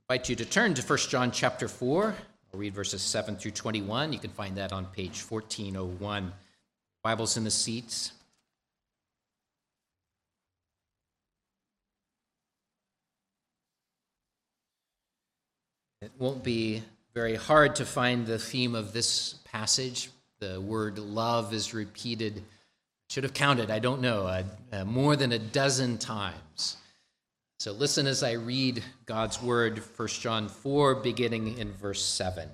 I invite you to turn to 1 John chapter 4. I'll read verses 7 through 21. You can find that on page 1401. Bibles in the seats. It won't be very hard to find the theme of this passage. The word love is repeated, should have counted, I don't know, more than a dozen times. So listen as I read God's word, 1 John 4, beginning in verse 7.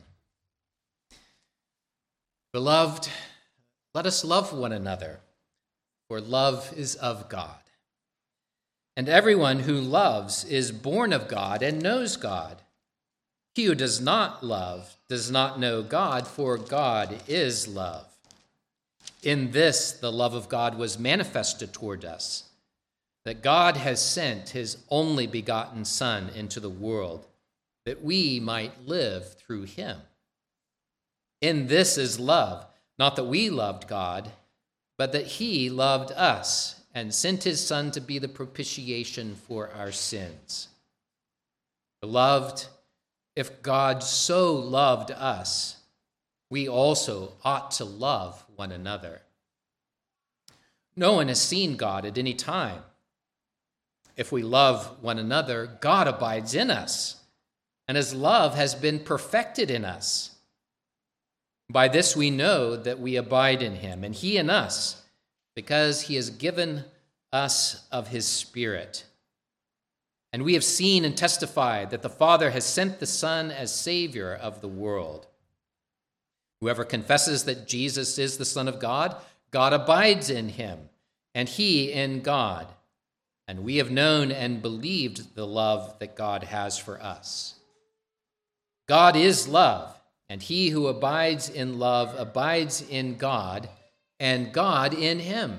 Beloved, let us love one another, for love is of God. And everyone who loves is born of God and knows God. He who does not love does not know God, for God is love. In this, the love of God was manifested toward us, that God has sent his only begotten Son into the world, that we might live through him. In this is love, not that we loved God, but that he loved us and sent his Son to be the propitiation for our sins. Beloved, if God so loved us, we also ought to love one another. No one has seen God at any time. If we love one another, God abides in us, and his love has been perfected in us. By this we know that we abide in him, and he in us, because he has given us of his Spirit. And we have seen and testified that the Father has sent the Son as Savior of the world. Whoever confesses that Jesus is the Son of God, God abides in him, and he in God. And we have known and believed the love that God has for us. God is love, and he who abides in love abides in God, and God in him.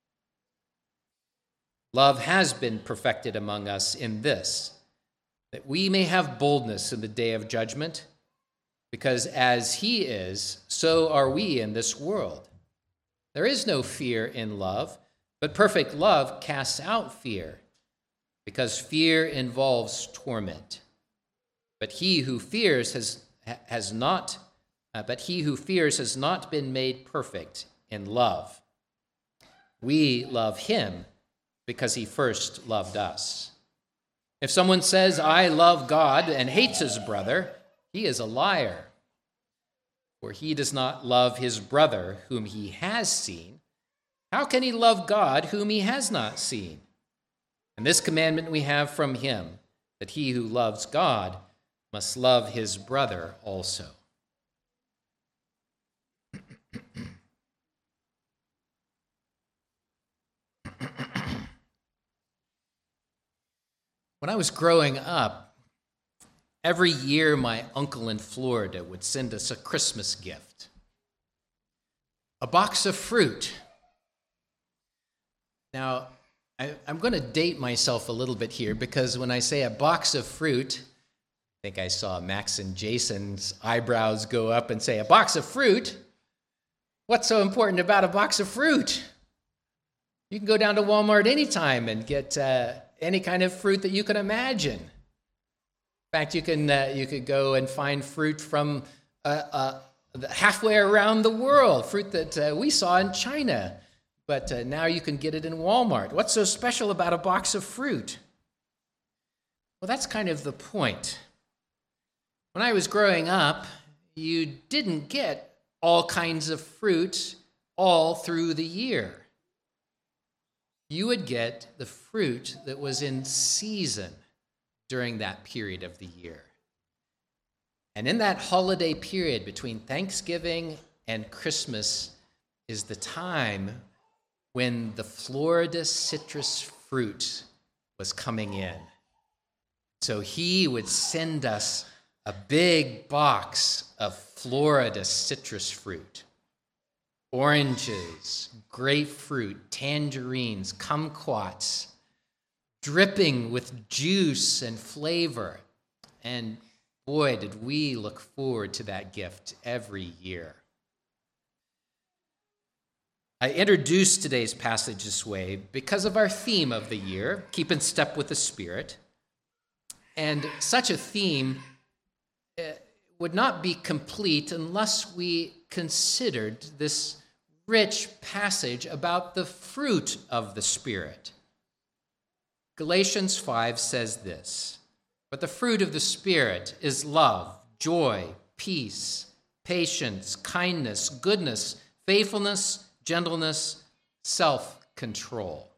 Love has been perfected among us in this, that we may have boldness in the day of judgment, because as he is, so are we in this world. There is no fear in love, but perfect love casts out fear, because fear involves torment. But he who fears has not been made perfect in love. We love him because he first loved us. If someone says, "I love God," and hates his brother, he is a liar. For he does not love his brother whom he has seen. How can he love God whom he has not seen? And this commandment we have from him, that he who loves God must love his brother also. When I was growing up, every year my uncle in Florida would send us a Christmas gift. A box of fruit. Now, I'm going to date myself a little bit here, because when I say a box of fruit, I think I saw Max and Jason's eyebrows go up and say, "A box of fruit? What's so important about a box of fruit?" You can go down to Walmart anytime and get any kind of fruit that you can imagine. In fact, you could go and find fruit from halfway around the world, fruit that we saw in China. But now you can get it in Walmart. What's so special about a box of fruit? Well, that's kind of the point. When I was growing up, you didn't get all kinds of fruit all through the year. You would get the fruit that was in season during that period of the year. And in that holiday period between Thanksgiving and Christmas is the time when the Florida citrus fruit was coming in. So he would send us a big box of Florida citrus fruit. Oranges, grapefruit, tangerines, kumquats, dripping with juice and flavor. And boy, did we look forward to that gift every year. I introduced today's passage this way because of our theme of the year, keep in step with the Spirit. And such a theme would not be complete unless we considered this rich passage about the fruit of the Spirit. Galatians 5 says this, "But the fruit of the Spirit is love, joy, peace, patience, kindness, goodness, faithfulness, gentleness, self-control."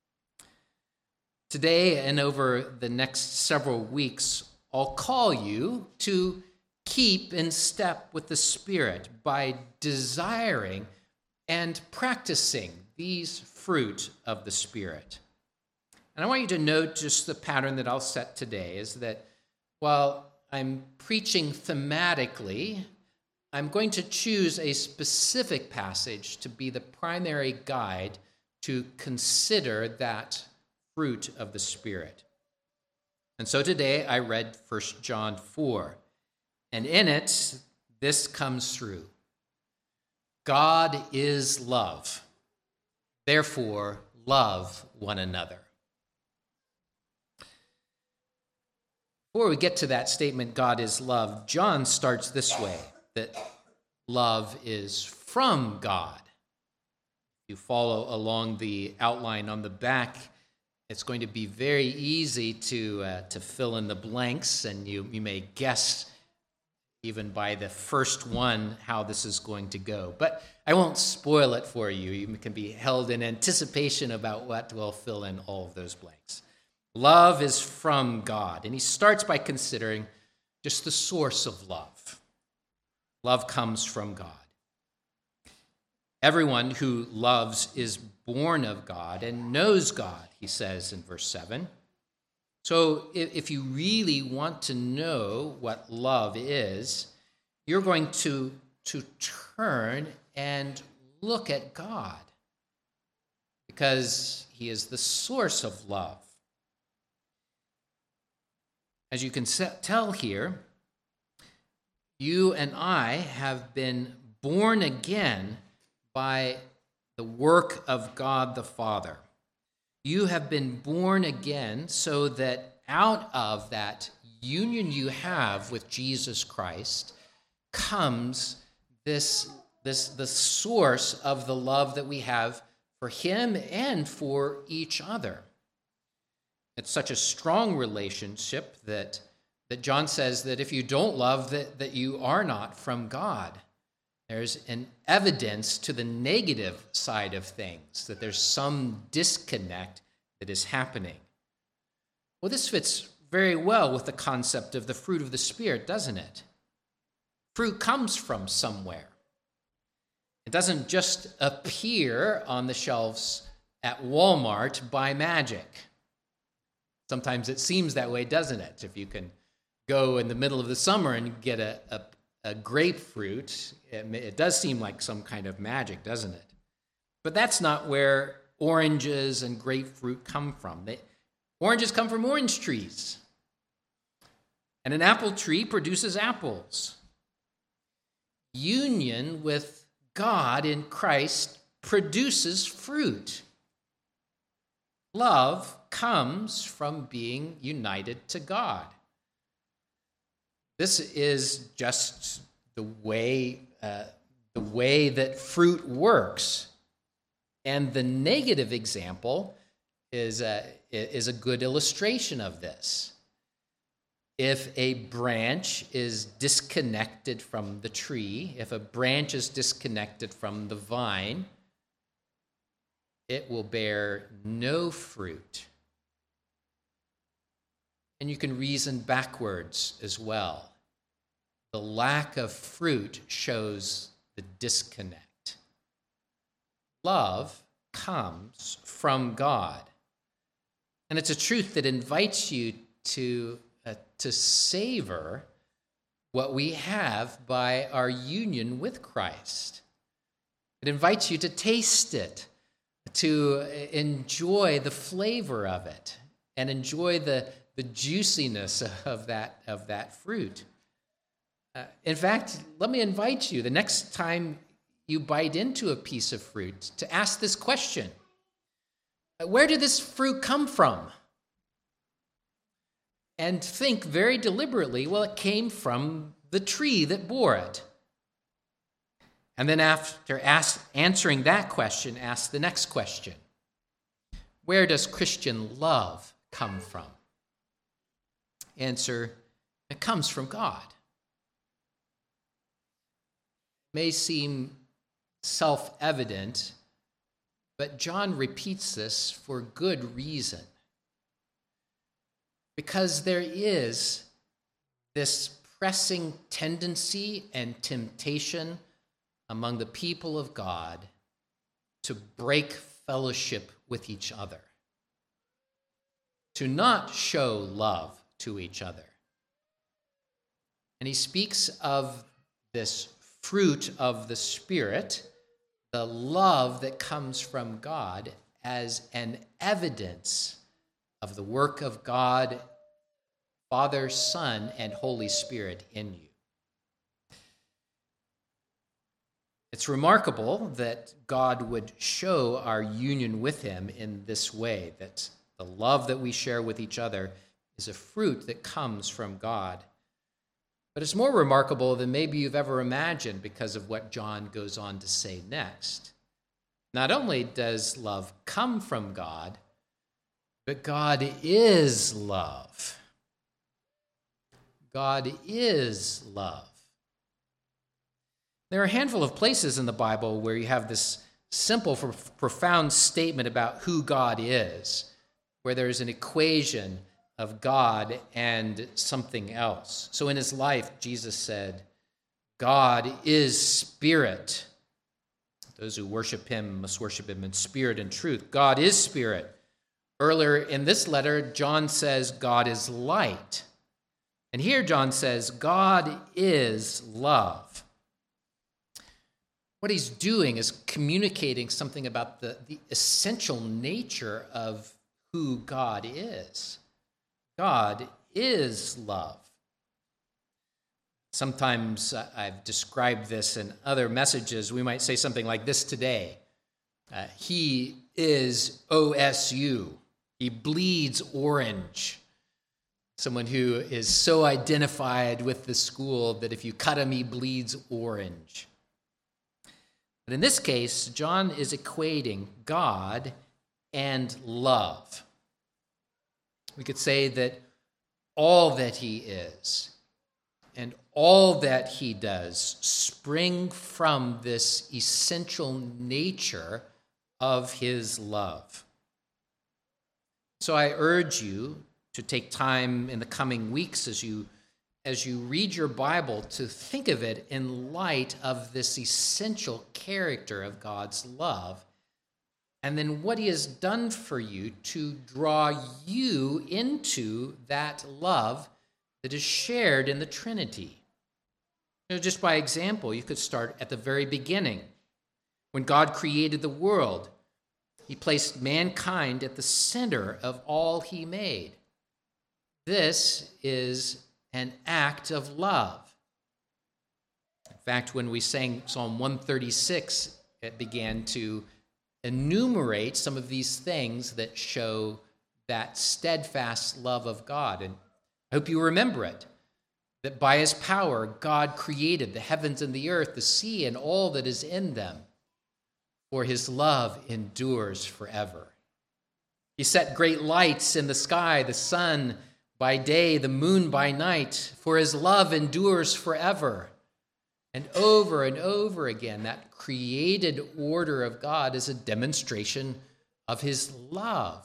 Today and over the next several weeks, I'll call you to keep in step with the Spirit by desiring and practicing these fruit of the Spirit. And I want you to note just the pattern that I'll set today is that while I'm preaching thematically, I'm going to choose a specific passage to be the primary guide to consider that fruit of the Spirit. And so today I read 1 John 4, and in it, this comes through. God is love. Therefore, love one another. Before we get to that statement, God is love, John starts this way, that love is from God. If you follow along the outline on the back, it's going to be very easy to fill in the blanks, and you may guess even by the first one how this is going to go. But I won't spoil it for you. You can be held in anticipation about what will fill in all of those blanks. Love is from God, and he starts by considering just the source of love. Love comes from God. Everyone who loves is born of God and knows God, he says in verse 7. So if you really want to know what love is, you're going to turn and look at God, because he is the source of love. As you can tell here, you and I have been born again by the work of God the Father. You have been born again so that out of that union you have with Jesus Christ comes the source of the love that we have for him and for each other. It's such a strong relationship that John says that if you don't love, that you are not from God. There's an evidence to the negative side of things, that there's some disconnect that is happening. Well, this fits very well with the concept of the fruit of the Spirit, doesn't it? Fruit comes from somewhere. It doesn't just appear on the shelves at Walmart by magic. Sometimes it seems that way, doesn't it? If you can go in the middle of the summer and get a grapefruit, it does seem like some kind of magic, doesn't it? But that's not where oranges and grapefruit come from. Oranges come from orange trees. And an apple tree produces apples. Union with God in Christ produces fruit. Love comes from being united to God. This is just the way that fruit works. And the negative example is a good illustration of this. If a branch is disconnected from the tree, if a branch is disconnected from the vine, it will bear no fruit. And you can reason backwards as well. The lack of fruit shows the disconnect. Love comes from God. And it's a truth that invites you to savor what we have by our union with Christ. It invites you to taste it, to enjoy the flavor of it, and enjoy the juiciness of that fruit. In fact, let me invite you, the next time you bite into a piece of fruit, to ask this question: where did this fruit come from? and think very deliberately, well, it came from the tree that bore it. And then after answering that question, ask the next question. Where does Christian love come from? Answer, it comes from God. It may seem self-evident, but John repeats this for good reason. Because there is this pressing tendency and temptation among the people of God to break fellowship with each other, to not show love to each other. And he speaks of this fruit of the Spirit, the love that comes from God, as an evidence of the work of God, Father, Son, and Holy Spirit in you. It's remarkable that God would show our union with him in this way, that the love that we share with each other is a fruit that comes from God. But it's more remarkable than maybe you've ever imagined because of what John goes on to say next. Not only does love come from God, but God is love. God is love. There are a handful of places in the Bible where you have this simple, profound statement about who God is, where there's an equation of God and something else. So in his life, Jesus said, God is spirit. Those who worship him must worship him in spirit and truth. God is spirit. Earlier in this letter, John says God is light. And here John says God is love. What he's doing is communicating something about the essential nature of who God is. God is love. Sometimes I've described this in other messages. We might say something like this today. He is OSU. He bleeds orange. Someone who is so identified with the school that if you cut him, he bleeds orange. But in this case, John is equating God and love. We could say that all that he is and all that he does spring from this essential nature of his love. So I urge you to take time in the coming weeks as you read your Bible to think of it in light of this essential character of God's love, and then what he has done for you to draw you into that love that is shared in the Trinity. Just by example, you could start at the very beginning. When God created the world, he placed mankind at the center of all he made. This is an act of love. In fact, when we sang Psalm 136, it began to enumerate some of these things that show that steadfast love of God. And I hope you remember it, that by his power, God created the heavens and the earth, the sea, and all that is in them, for his love endures forever. He set great lights in the sky, the sun by day, the moon by night, for his love endures forever. And over again, that created order of God is a demonstration of his love.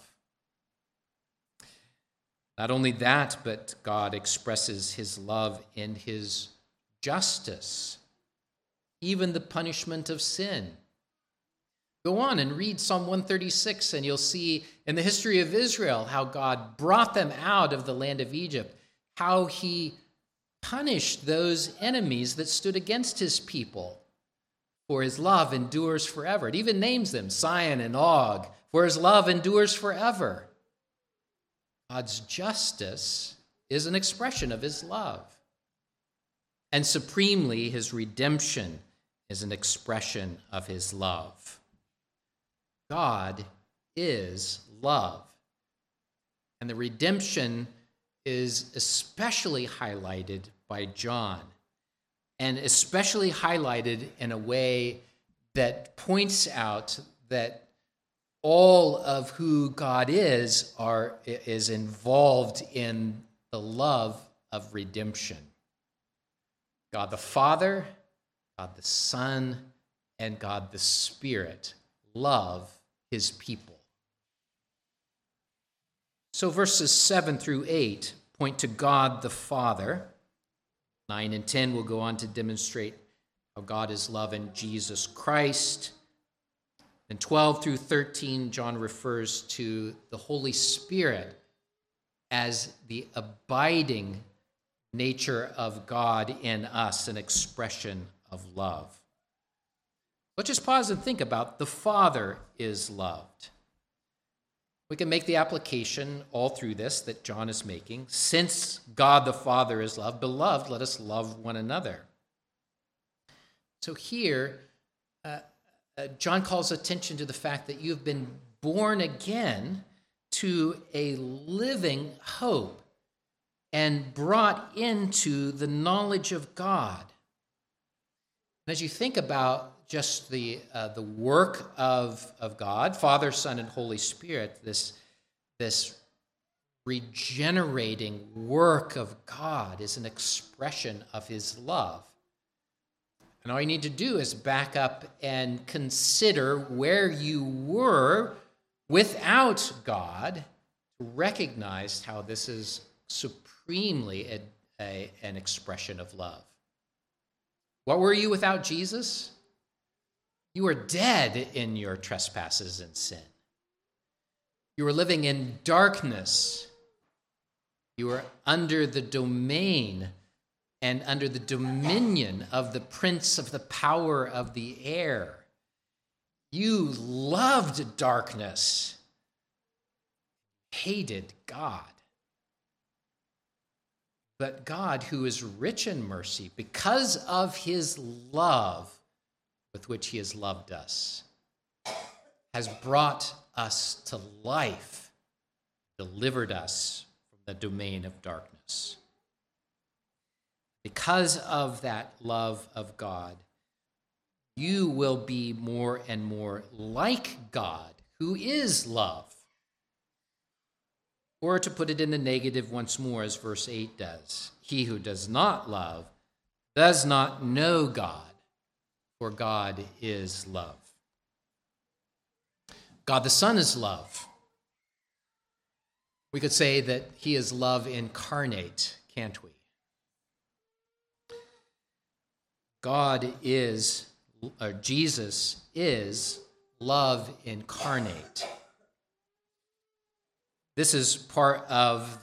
Not only that, but God expresses his love in his justice, even the punishment of sin. Go on and read Psalm 136, and you'll see in the history of Israel how God brought them out of the land of Egypt, how he punished those enemies that stood against his people. For his love endures forever. It even names them, Sihon and Og, for his love endures forever. God's justice is an expression of his love. And supremely, his redemption is an expression of his love. God is love. And the redemption is especially highlighted by John, and especially highlighted in a way that points out that all of who God is involved in the love of redemption. God the Father, God the Son, and God the Spirit love his people. So verses 7 through 8 point to God the Father. 9 and 10 will go on to demonstrate how God is love in Jesus Christ. And 12 through 13, John refers to the Holy Spirit as the abiding nature of God in us, an expression of love. Let's just pause and think about the Father is loved. We can make the application all through this that John is making. Since God the Father is love, beloved, let us love one another. So here, John calls attention to the fact that you've been born again to a living hope and brought into the knowledge of God. And as you think about just the work of God, Father, Son, and Holy Spirit, this regenerating work of God is an expression of his love. And all you need to do is back up and consider where you were without God to recognize how this is supremely an expression of love. What were you without Jesus? You were dead in your trespasses and sin. You were living in darkness. You were under the domain and under the dominion of the prince of the power of the air. You loved darkness, hated God. But God, who is rich in mercy, because of his love with which he has loved us, has brought us to life, delivered us from the domain of darkness. Because of that love of God, you will be more and more like God, who is love. Or to put it in the negative once more, as verse 8 does, he who does not love does not know God, for God is love. God the Son is love. We could say that he is love incarnate, can't we? Jesus is love incarnate. This is part of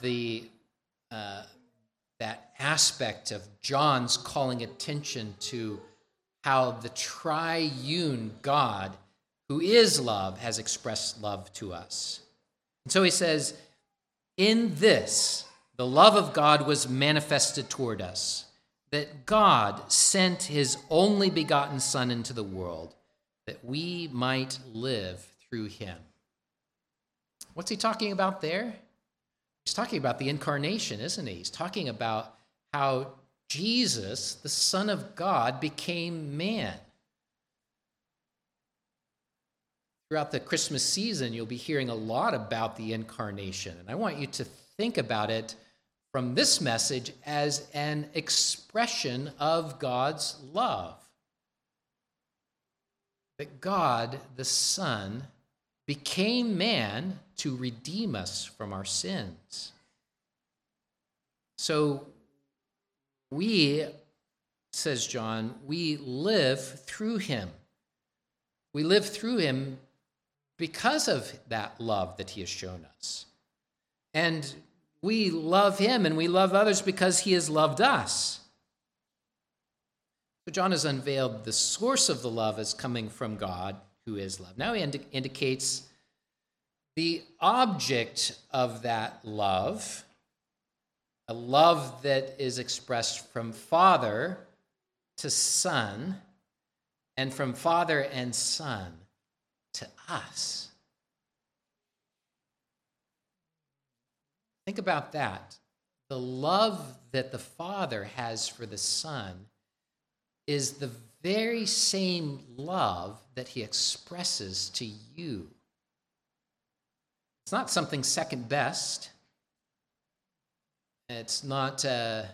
that aspect of John's calling attention to how the triune God, who is love, has expressed love to us. And so he says, in this, the love of God was manifested toward us, that God sent his only begotten Son into the world, that we might live through him. What's he talking about there? He's talking about the incarnation, isn't he? He's talking about how Jesus, the Son of God, became man. Throughout the Christmas season, you'll be hearing a lot about the incarnation, and I want you to think about it from this message as an expression of God's love. That God, the Son, became man to redeem us from our sins. So we, says John, we live through him. We live through him because of that love that he has shown us. And we love him and we love others because he has loved us. So John has unveiled the source of the love as coming from God, who is love. Now he indicates the object of that love, a love that is expressed from Father to Son, and from Father and Son to us. Think about that. the love that the Father has for the Son is the very same love that he expresses to you. It's not something second best. It's not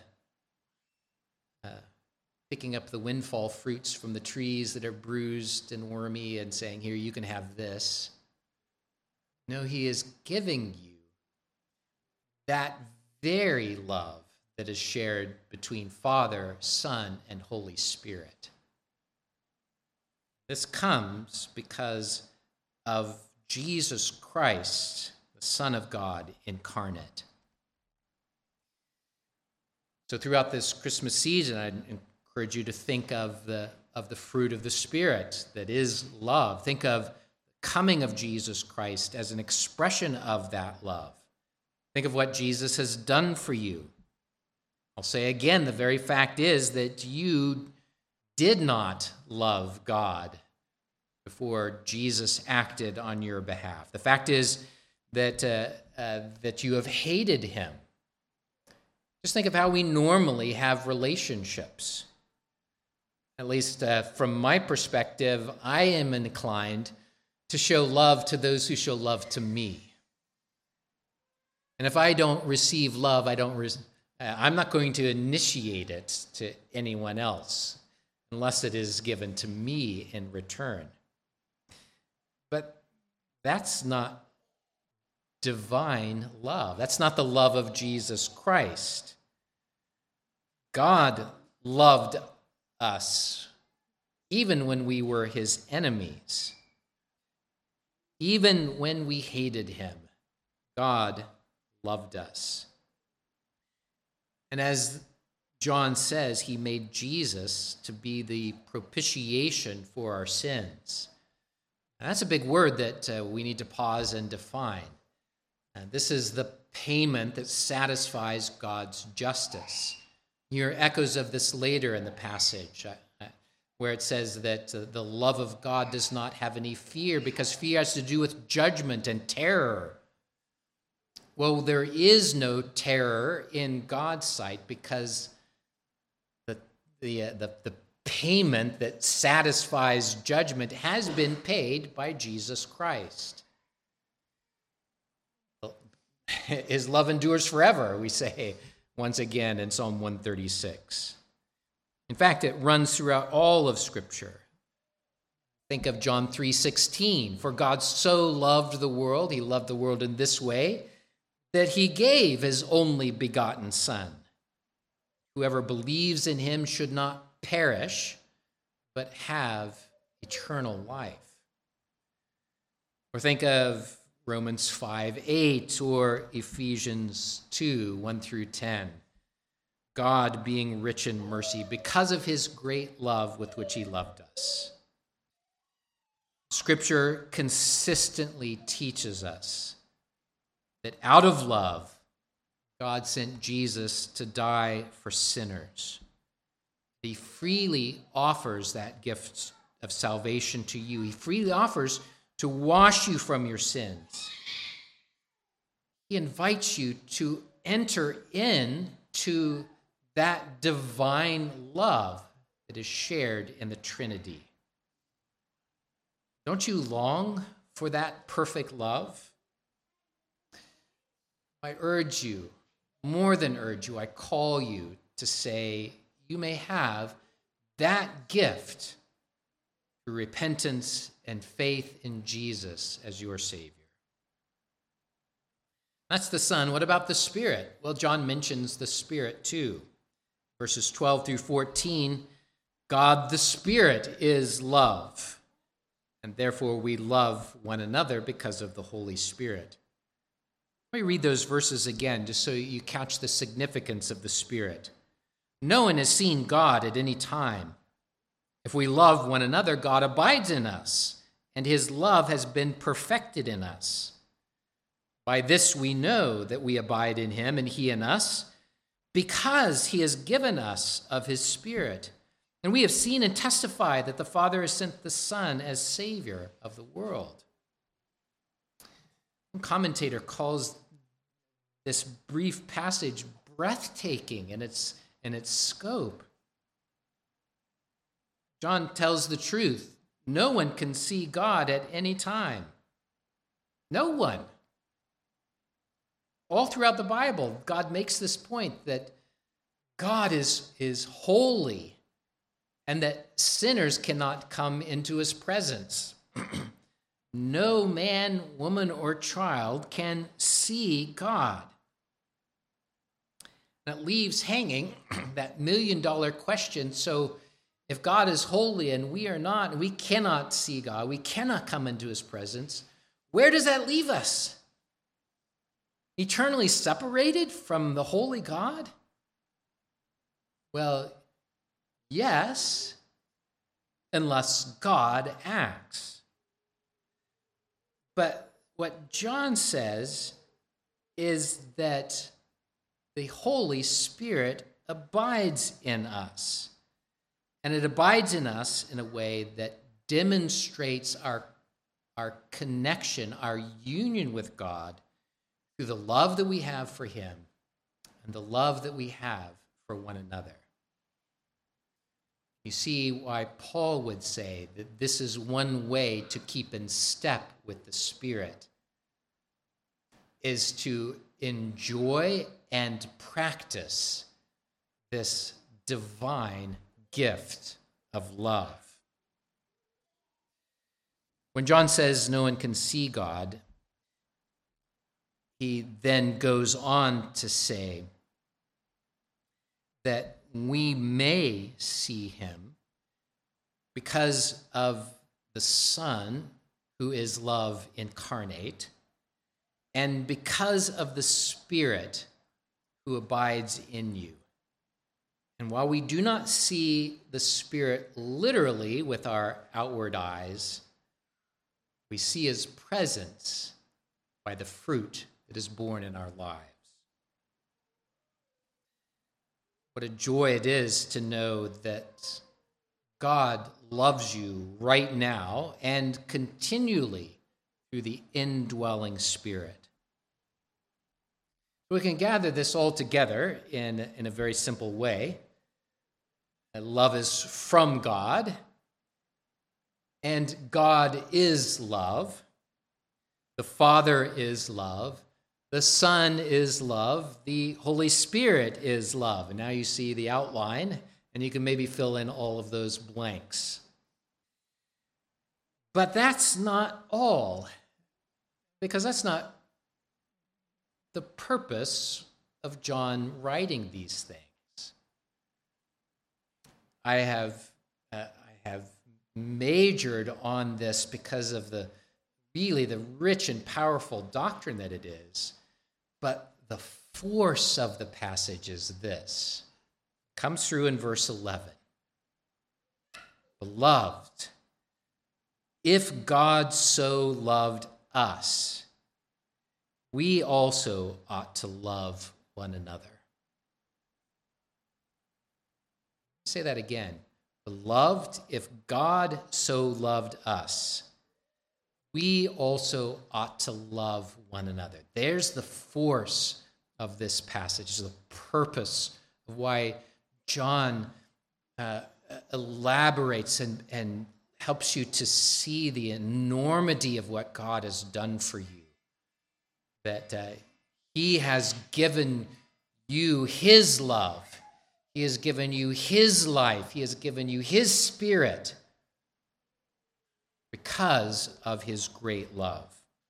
picking up the windfall fruits from the trees that are bruised and wormy and saying, here, you can have this. No, he is giving you that very love that is shared between Father, Son, and Holy Spirit. This comes because of Jesus Christ, the Son of God incarnate. So throughout this Christmas season, I encourage you to think of the fruit of the Spirit that is love. Think of the coming of Jesus Christ as an expression of that love. Think of what Jesus has done for you. I'll say again, the very fact is that you did not love God before Jesus acted on your behalf. The fact is that you have hated him. Just think of how we normally have relationships. At least from my perspective, I am inclined to show love to those who show love to me. And if I don't receive love, I'm not going to initiate it to anyone else unless it is given to me in return. But that's not divine love. That's not the love of Jesus Christ. God loved us even when we were his enemies. Even when we hated him, God loved us. And as John says, he made Jesus to be the propitiation for our sins. And that's a big word that we need to pause and define. This is the payment that satisfies God's justice. You hear echoes of this later in the passage, where it says that the love of God does not have any fear, because fear has to do with judgment and terror. Well, there is no terror in God's sight, because the payment that satisfies judgment has been paid by Jesus Christ. His love endures forever, we say once again in Psalm 136. In fact, it runs throughout all of Scripture. Think of John 3:16. For God so loved the world, he loved the world in this way, that he gave his only begotten Son. Whoever believes in him should not perish, but have eternal life. Or think of Romans 5:8 or Ephesians 2:1-10. God being rich in mercy because of his great love with which he loved us. Scripture consistently teaches us that out of love, God sent Jesus to die for sinners. He freely offers that gift of salvation to you. He freely offers to wash you from your sins. He invites you to enter into that divine love that is shared in the Trinity. Don't you long for that perfect love? I urge you, more than urge you, I call you to say you may have that gift through repentance and faith in Jesus as your Savior. That's the Son. What about the Spirit? Well, John mentions the Spirit too. Verses 12-14, God the Spirit is love, and therefore we love one another because of the Holy Spirit. Let me read those verses again just so you catch the significance of the Spirit. No one has seen God at any time. If we love one another, God abides in us, and his love has been perfected in us. By this we know that we abide in him and he in us, because he has given us of his Spirit. And we have seen and testified that the Father has sent the Son as Savior of the world. One commentator calls this brief passage breathtaking in its scope. John tells the truth. No one can see God at any time. No one. All throughout the Bible, God makes this point that God is holy and that sinners cannot come into his presence. No man, woman, or child can see God. And it leaves hanging that million-dollar question. So if God is holy and we are not, and we cannot see God, we cannot come into his presence, where does that leave us? Eternally separated from the holy God? Well, yes, unless God acts. But what John says is that the Holy Spirit abides in us. And it abides in us in a way that demonstrates our connection, our union with God through the love that we have for him and the love that we have for one another. You see why Paul would say that this is one way to keep in step with the Spirit, is to enjoy and practice this divine gift of love. When John says no one can see God, he then goes on to say that we may see him because of the Son, who is love incarnate, and because of the Spirit who abides in you. And while we do not see the Spirit literally with our outward eyes, we see his presence by the fruit that is born in our lives. What a joy it is to know that God loves you right now and continually through the indwelling Spirit. We can gather this all together in a very simple way. Love is from God, and God is love. The Father is love. The Son is love. The Holy Spirit is love. And now you see the outline, and you can maybe fill in all of those blanks. But that's not all, because that's not the purpose of John writing these things. I have majored on this because of the rich and powerful doctrine that it is. But the force of the passage is this. It comes through in verse 11. Beloved, if God so loved us, we also ought to love one another. Say that again. Beloved, if God so loved us, we also ought to love one another. There's the force of this passage, the purpose of why John elaborates and helps you to see the enormity of what God has done for you. That he has given you his love. He has given you his life. He has given you his Spirit because of his great love.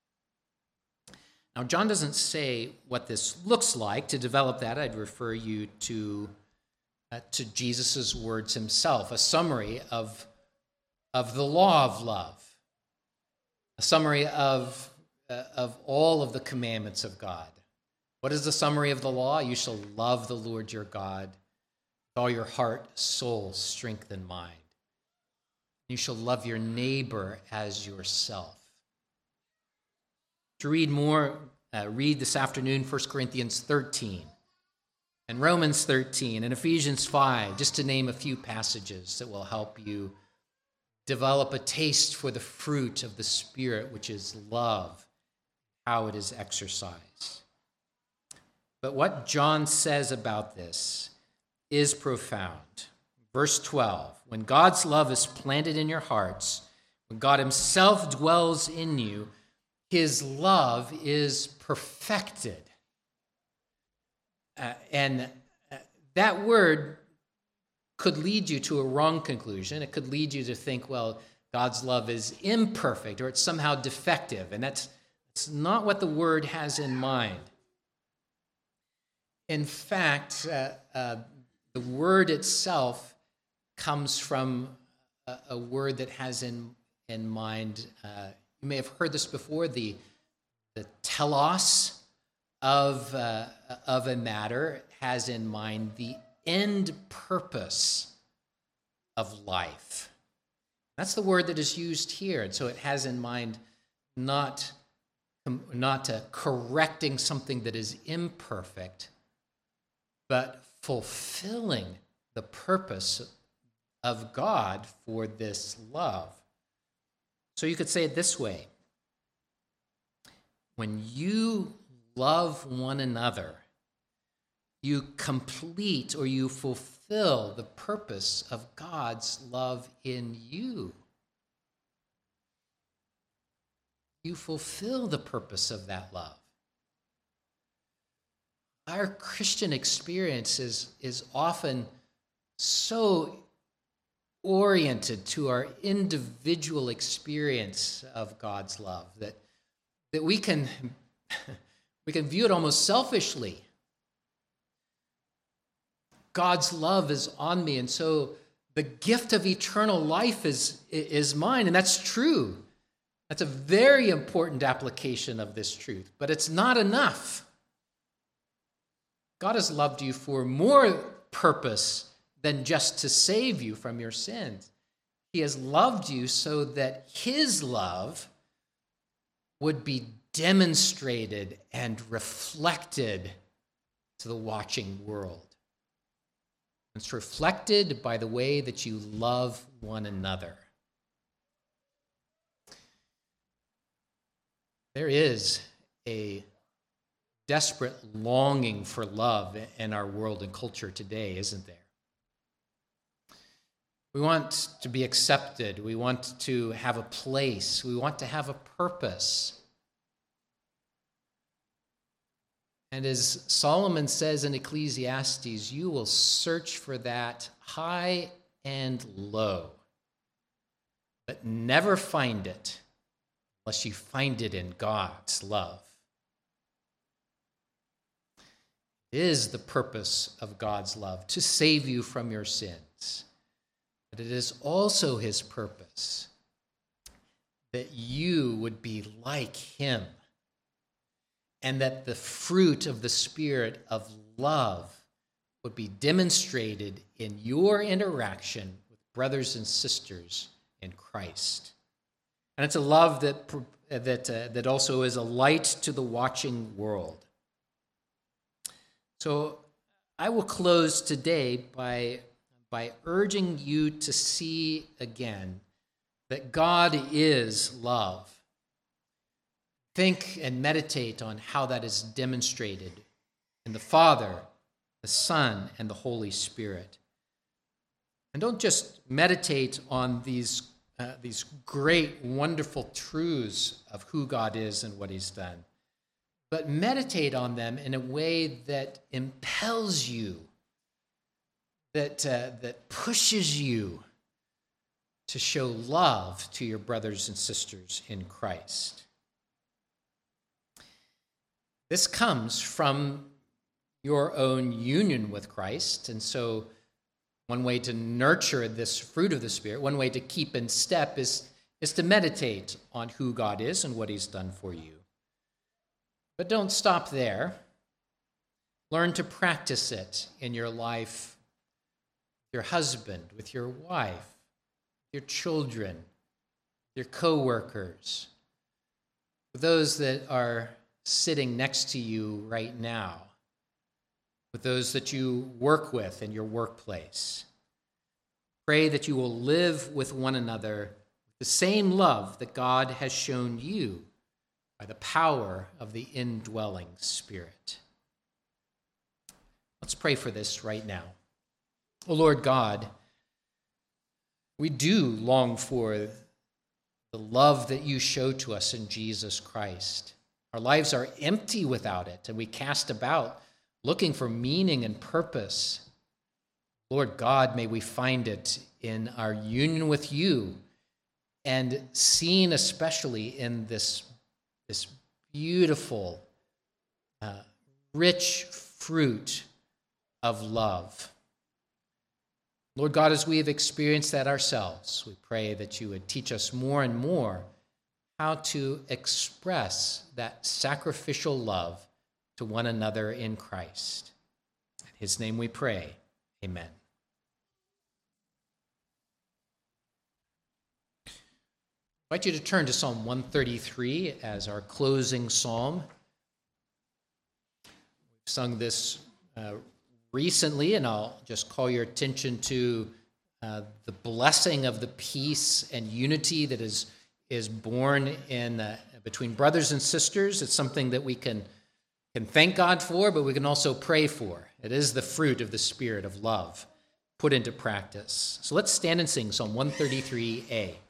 Now, John doesn't say what this looks like. To develop that, I'd refer you to Jesus' words himself, a summary of the law of love, a summary of all of the commandments of God. What is the summary of the law? You shall love the Lord your God with all your heart, soul, strength, and mind. You shall love your neighbor as yourself. To read more, read this afternoon 1 Corinthians 13 and Romans 13 and Ephesians 5, just to name a few passages that will help you develop a taste for the fruit of the Spirit, which is love, how it is exercised. But what John says about this is profound. Verse 12, when God's love is planted in your hearts, when God himself dwells in you, his love is perfected. And that word could lead you to a wrong conclusion. It could lead you to think, well, God's love is imperfect or it's somehow defective. And that's not what the word has in mind. In fact, the word itself comes from a word that has in mind, you may have heard this before, the telos of a matter has in mind the end purpose of life. That's the word that is used here. And so it has in mind not correcting something that is imperfect, but fulfilling the purpose of God for this love. So you could say it this way. When you love one another, you complete or you fulfill the purpose of God's love in you. You fulfill the purpose of that love. Our Christian experience is often so oriented to our individual experience of God's love that we can view it almost selfishly. God's love is on me, and so the gift of eternal life is mine, and that's true. That's a very important application of this truth, but it's not enough. God has loved you for more purpose than just to save you from your sins. He has loved you so that his love would be demonstrated and reflected to the watching world. It's reflected by the way that you love one another. There is a desperate longing for love in our world and culture today, isn't there? We want to be accepted. We want to have a place. We want to have a purpose. And as Solomon says in Ecclesiastes, you will search for that high and low, but never find it unless you find it in God's love. It is the purpose of God's love to save you from your sins. But it is also his purpose that you would be like him, and that the fruit of the Spirit of love would be demonstrated in your interaction with brothers and sisters in Christ. And it's a love that also is a light to the watching world. So I will close today by urging you to see again that God is love. Think and meditate on how that is demonstrated in the Father, the Son, and the Holy Spirit. And don't just meditate on these great, wonderful truths of who God is and what he's done, but meditate on them in a way that impels you, that pushes you to show love to your brothers and sisters in Christ. This comes from your own union with Christ, and so one way to nurture this fruit of the Spirit, one way to keep in step is to meditate on who God is and what he's done for you. But don't stop there. Learn to practice it in your life, with your husband, with your wife, your children, your co-workers, with those that are sitting next to you right now, with those that you work with in your workplace. Pray that you will live with one another with the same love that God has shown you by the power of the indwelling Spirit. Let's pray for this right now. O Lord God, we do long for the love that you show to us in Jesus Christ. Our lives are empty without it, and we cast about looking for meaning and purpose. Lord God, may we find it in our union with you, and seen especially in this beautiful, rich fruit of love. Lord God, as we have experienced that ourselves, we pray that you would teach us more and more how to express that sacrificial love to one another in Christ. In his name we pray. Amen. I invite you to turn to Psalm 133 as our closing psalm. We've sung this recently, and I'll just call your attention to the blessing of the peace and unity that is born in between brothers and sisters. It's something that we can thank God for, but we can also pray for. It is the fruit of the Spirit of love put into practice. So let's stand and sing Psalm 133a.